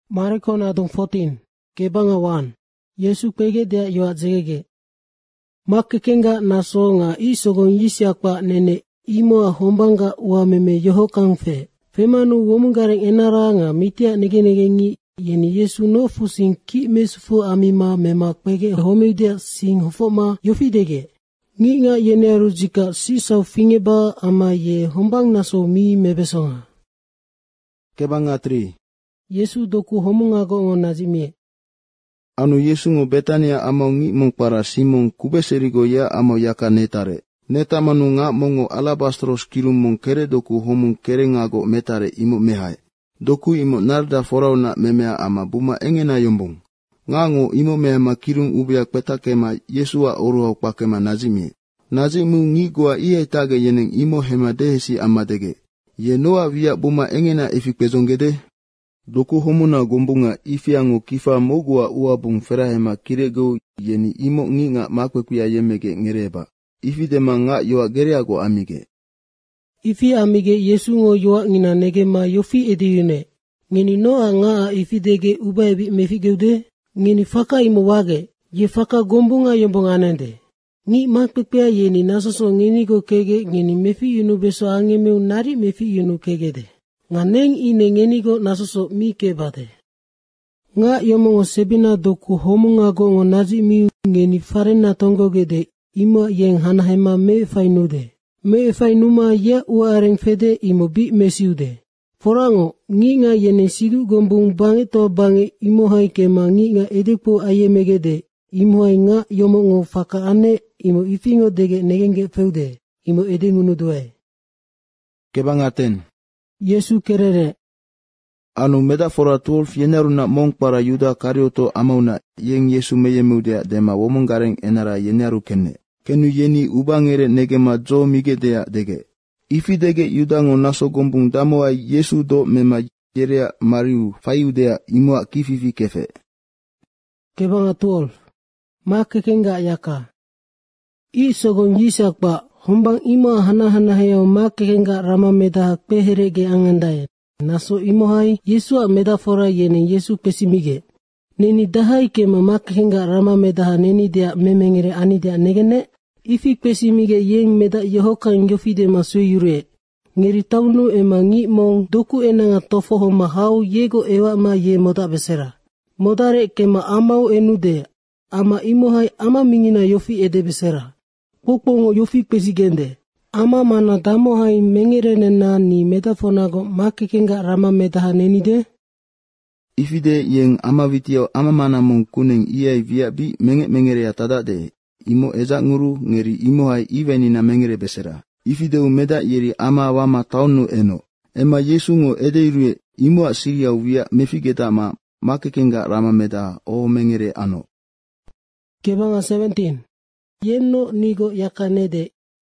Marko na dong 14. Kebanga 1. Yesu pege dia yoa zegege. Makekenga naso nga isogon yisiakpa nene imo hombanga wa meme yoho kangfe. Femanu womungareng enara nga mitia nege yeni Yesu no fusing ki mesufu amima mema pege homedia sing hofoma yofidege. Ngi nga yeneru jika sisau fingeba ama ye hombang naso mi mebesonga. Kebanga 3. Yesu doku homunga go nazimie. Anu Yesu ngo Betania amau ngi mong para Simon kubeserigo ya amau yaka netare. Neta manu nga mongo alabastros kilum mong kere doku homung kere ngago metare imo mehai. Doku imo narda forauna memea ama buma engena yombong. Ngango imo mehama kilum ubiak petakema Yesua oruhau pakema nazimie. Nazimu ngi goa iya itage yeneng imo hema dehesi amadege. Ye noa via buma engena ifikpezongede. Doku homuna gombunga ifiango kifa mogua uabung ferahema kirego yeni imo nginga makwekuya yemege ngereba. Ifidema nga yoa gereago amige. Ifi amige Yesu ngo yoa ngina nege ma yofi ediyune. Ngini noa nga ifidege ubaebi mefigeude. Ngini faka imo wage. Ye faka gombunga yombonganende. Ngi makwekuya yeni nasoso ngini go kege ngini mefi yunu beso angemeu nari mefi yunu kegede. Nga neng ine ngenigo nasoso mi kebade. Nga yomongo sebina doku homunga go ngo nazi mi ngeni farena tongo gede ima yeng hanahema me fainude. Me fainuma ya uareng fede imo bi mesiude. Forango ngi nga yene sidu gombung bange to bange imo hai kema ngi nga edepo ayemegede. Imo hai nga yomongo faka ane imo ifingo dege negenge feude. Imo edengunu doe. Kebanga 10. Yesu kerere. Anu medafora 12 yeneruna mong para Yuda karioto amauna yeng Yesu meyemudea dema womongareng enara yeneru kenne. Kenu yeni ubangere negema jo migedea dege. Ifi dege Yudango naso gombung damoa Yesu do mema yerea mariu fayudea imua kififi kefe. Kebanga 12. Makekenga yaka. Isogon yisakba. Hombang ima hana heo makekenga rama meda peherege angandae. Naso imo hai Yesua medafora yene Yesu pesimige. Neni dahai kema makekenga rama medaha neni dia memengere ani dia negene. Ifi pesimige yeng meda yohokan yofide masui yure. Ngeri taunu ema ngi mong doku enanga tofoho mahau yego ewa ma ye moda besera. Modare kema amau enude. Ama imo hai ama mingina yofi ede besera. Pokpongo yofi pesigende. Ama mana damo hai mengerene na ni metafonago makekenga rama medaha nenide. Ifide yeng ama vitio ama mana mong kuning iai via bi mengere ya tada de. Imo eza nguru ngeri imo hai iveni na mengere besera. Ifide umeda yeri ama wama taunu eno. Ema Yesu ngo edeirue imo asiria via mefigeta ma makekenga rama medaha o mengere ano. Kebanga 17. Yeno nigo yakanede.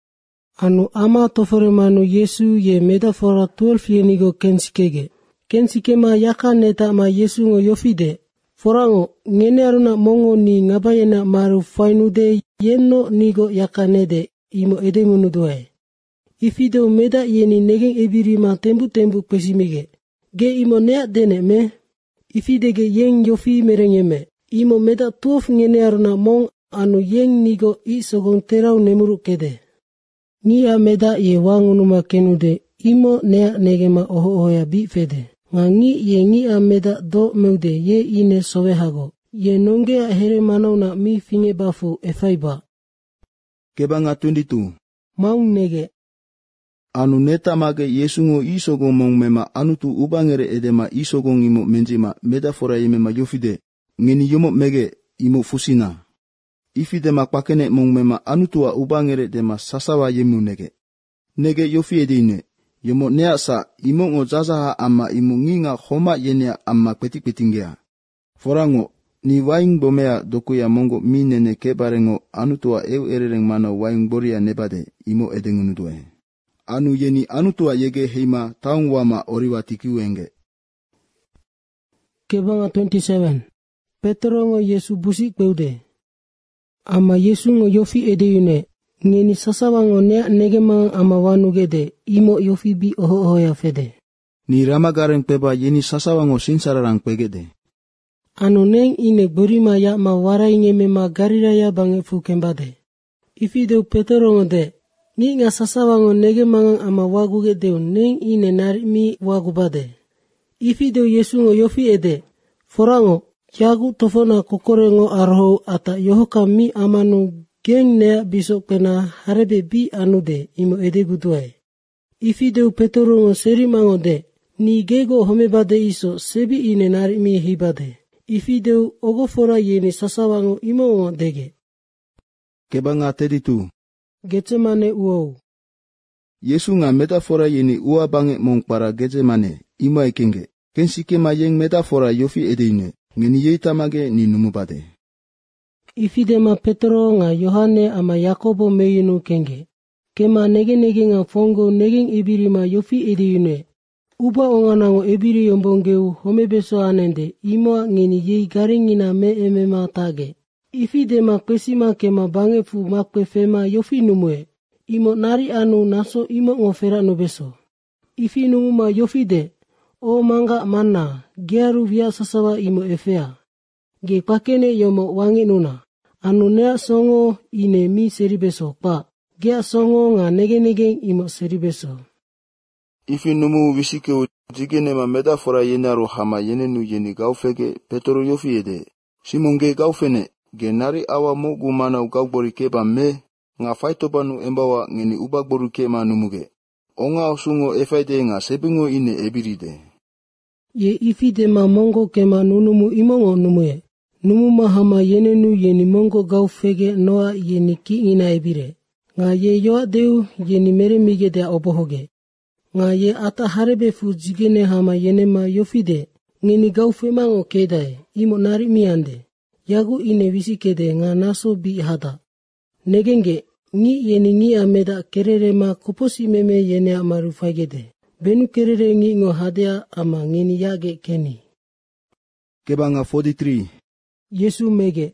Anu ama toforemanu Yesu ye medafora 12 ye nigo kensikege. Kensikema yakaneta ma Yesu ngo yofide. Forango ngene aruna mongo ni ngabayena maru fainude yeno nigo yakanede imo edengunu doe. Ifide umeda yeni negen ebirima tembu pesimige. Ge imo nea dene me. Ifidege yeng yofi merengeme. Imo meda 12 ngene aruna mong anu yeng nigo isogon terau nemuru kede. Nia meda ye wangunuma kenude imo nea negema ohoya bi fede. Nga ngi ye ngia meda do meude ye ine sowehago. Ye nongea here manauna mi finge bafu efaiba. Kebanga 22. Maung nege. Anu neta mage Yesu ngo isogon mong mema anutu ubangere edema isogon imo menjima medafora yemema yofide. Ngeni yomo mege imo fusina. Ifide makpakene mong mema anutua ubangere dema sasawa yemu nege. Nege yofi edine. Yomo nea sa imo ngo zazaha ama imo nginga homa yenea ama petingea. Forango ni waing bomea dokuya mongo minene kebarengo anutua erereng mana waing boria nebade imo edengunudue. Anu yeni anutua yege heima taung wama oriwa tikiwenge. Kebanga 27. Petrongo Yesu busik peude. Ama Yesu ngo yofi edeyune. Ngeni sasawango nea negema ama wanugede imo yofi bi ohoya fede. Ni rama gareng peba yeni sasawango sinsararang pegede. Anu neng ine borima ya ma warai ngeme ma gariraya bange fu kembade. Ifideu Petero de ngi nga sasawango nege mangang ama waguge deu neng ine nari mi wagubade. Ifideu Yesu ngo yofi ede forango yagu tofona kokorengo arho ata yohoka mi amanu geng nea bisok pena harebe bi anude imo ede guduai. Ifideu Petero ngo seri mango de ni gego homebade iso sebi ine nari mi hibade. Ifideu ogofora yeni sasawango imo dege. Kebanga teditu. Getsemane uou. Yesu nga metafora yeni ua bange mong para Getsemane ima ikenge. Kensike ma yeng metafora yofi edeine. Ngeni yeitamage ni numubade. Ifidema Petro nga Yohane ama Yakobo meyunu kenge. Kema nege nga fongo negeng ibirima yofi edeine. Uba onganango ebiri yombongeu homebeso anende imo ngeni yei garingina me emema tage. Ifidema pesima kema bangefu makpe fema yofi numue. Imo nari anu naso imo ngofera nubeso. Ifi numuma yofi de. O manga mana, gearu via sasawa imo efea. Ge pakene yomo wangi nuna. Anu nea songo ine mi seribeso pa. Gea songo nga nege imo seribeso. Ifi numu wisikeu jigene ma metafora yenaru hama yenenu yeni gaufege Petro yofi ede. Simonge gaufene ge nari awa mogu mana ugagbori keba me nga faitobanu embawa ngeni ubagboru kema numuge. Onga osungo efaide nga sebingo ine ebiride. Ye ifide ma mongo kema nunumu imongo numue. Numuma hama yenenu yeni mongo gaufege noa yeni ki ina ebire. Nga ye yoa deu yeni mere mige dea obohoge. Nga ye ata harebe fu jigene hama yenema yofide. Ngeni gaufe mango kedae imo nari miande. Yagu ine wisikede nga naso bi hada. Negenge ngi yeni ngi ameda kerere ma koposi meme yene amaru fagede. Benu kerere ngi ngo hadea ama ngeni yage keni. Kebanga 43. Yesu mege.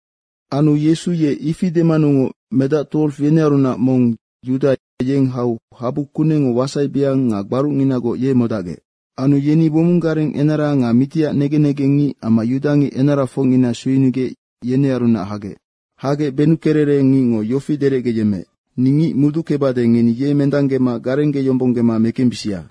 Anu Yesu ye ifide manungo meda 12 yeneruna mong Yuda yeng hau habu kunengo wasai biang nga baru nginago ye modage. Anu yeni bomungareng enara nga mitia nege ngi ama Yudangi enara fong ina suinuge yene aruna hage. Hage benu kerere ngi ngo yofi derege yeme. Ningi mudu kebade ngeni ye mendange ma garenge yombonge ma mekembisia.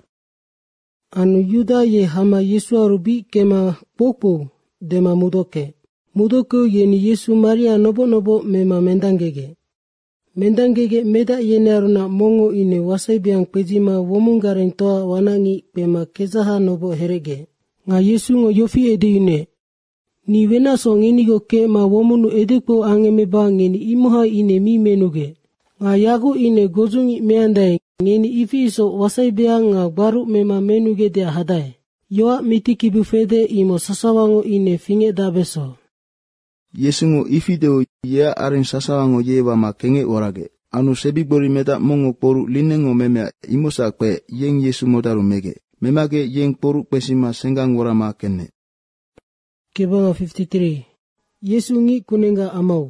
Anu Yuda ye hama Yesu arubi kema popo dema mudoke. Mudoke yeni Yesu Maria nobo mema mendangege. Mendangege meda yene aruna mongo ine wasai biang pejima womungareng toa wanangi pema kezaha nobo herege. Nga Yesu ngo yofi ede ine. Ni wena so ngenigo ke ma womunu edekpo angemeba ngeni imoha ine mi menuge. Nga yagu ine gozungi meandai ngeni ifi iso wasai biang nga baru mema menuge dea hadai. Yoa mitiki bufede imo sasawango ine finge dabeso. Yesu ngo ifi deo ya arin sasawango ye wama kenge orage. Anu sebibori meda mongo poru linengo memea imosa kwe yeng Yesu modaru mege. Memage yeng poru pesima senggang warama kene. Kebanga 53. Yesu ngi kunenga amau.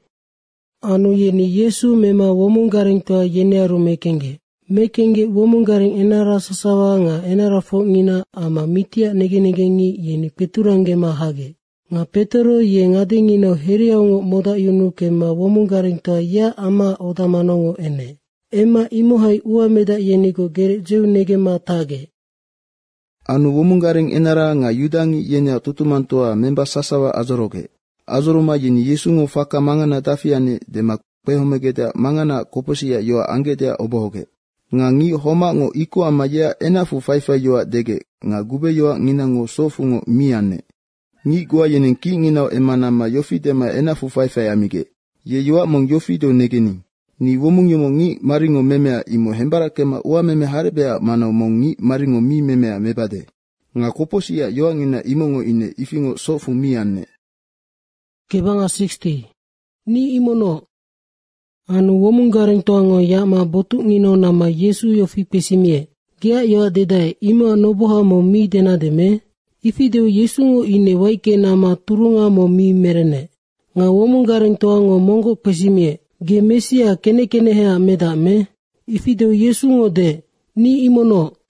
Anu yeni Yesu mema womungareng toa yene aru mekenge. Mekenge womungareng enara sasawa nga enara fongina ama mitia nege ngi yeni peturange mahage. Nga Petero ye ngadengino heriongo moda yunu kema womungareng toa ya ama odamanongo ene. Ema imohai ua meda yenigo gere jeu nege matage. Anu womungareng enara nga Yudangi yenya tutumantoa memba sasawa azoroge. Azoroma yeni Yesu ngo faka mangana tafiane dema pehomegeda mangana koposia yoa angedea obohoge. Nga ngi homa ngo iko ama ya enafu faifa yoa dege nga gube yoa ngina ngo sofu ngo miane. Ngi gua yenen ki ngina emanama yofi dema enafu faifa amige. Ye yoa mong yofi do negeni. Ni womung yomo ngi maringo memea imo hembara kema ua meme harebea mana mong ngi maringo mi memea mebade. Nga koposia yoa ngina imongo ine ifingo sofu miane. Kebanga 60. Ni imono. Anu womungareng toango yama botu ngino nama Yesu yofi pesimie. Gea yoa dedai ima noboha mo mi dena deme. Ifideu Yesu ngo ine waike nama turunga mo mi merene. Nga womungareng toango mongo pesimie. Ge mesia kene hea meda me. Ifideu Yesu ngo de. Ni imono.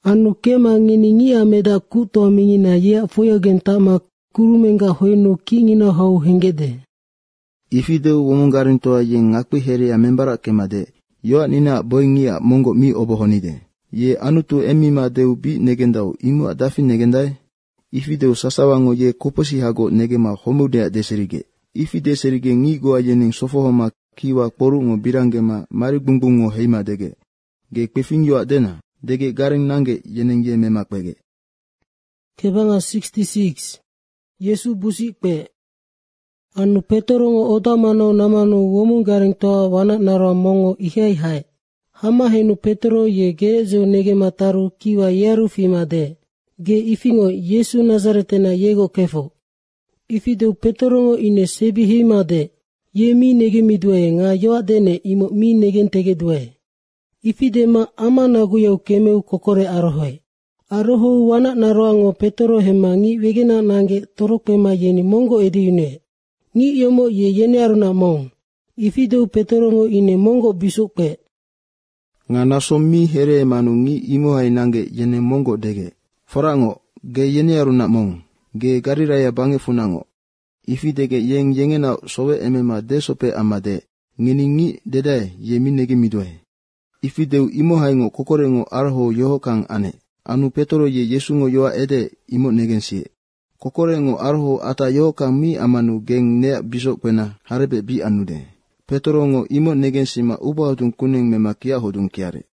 Anu kema ngini ngi ameda kuto mingina ya foyogen tama kurumenga hoino kingina hau hengede. Ifideu womungarintoa ye ngakpi here ya membara kemade. Yoa nina boingia mongo mi obohonide. Ye anutu emima deu bi negendau imu adafi negendai. Ifideu sasawango ye koposi hago negema homudea deserige. Ifide serige ngi goa yening sofohoma kiwa porungo birangema mari bungbungo heima dege. Ge kpefing yoa dena. Dege garing nange yeneng ye memakwege. Kebanga 66. Yesu busikpe. Anu Petorongo odamano namano womun garing toa wana nara mongo ihai hai. Hama henu Petro ye ge zo nege mataru kiwa yeru fimade. Ge ifingo Yesu Nazaretena yego kefo. Ifideu Petorongo ine sebi himade. Ye mi nege midwe nga yoa dene imo mi negen tege dwe. Ifidema ama naguya ukemeu kokore arohoi. Aroho wana naroango Petro hemangi wegena nange torokpema yeni mongo ediyune. Ngi yomo ye yene aruna mong. Ifideu Petorongo ine mongo bisukpe. Nga naso mi here manu ngi imo hai nange yene mongo dege. Forango, ge yene aruna mong. Ge gariraya bange funango. Ifidege yeng yengena sowe emema desope amade. Ngini ngi dedai ye mi nege midwe. Ifideu imo haingo kokorengo arho yoho kang ane. Anu Petro ye Yesungo yoa ede imo negensie. Kokorengo arho ata yoho kang mi amanu geng nea bisok pena harebe bi anude. Petrongo imo negensima uba hodung kuning memakia hodung kiare.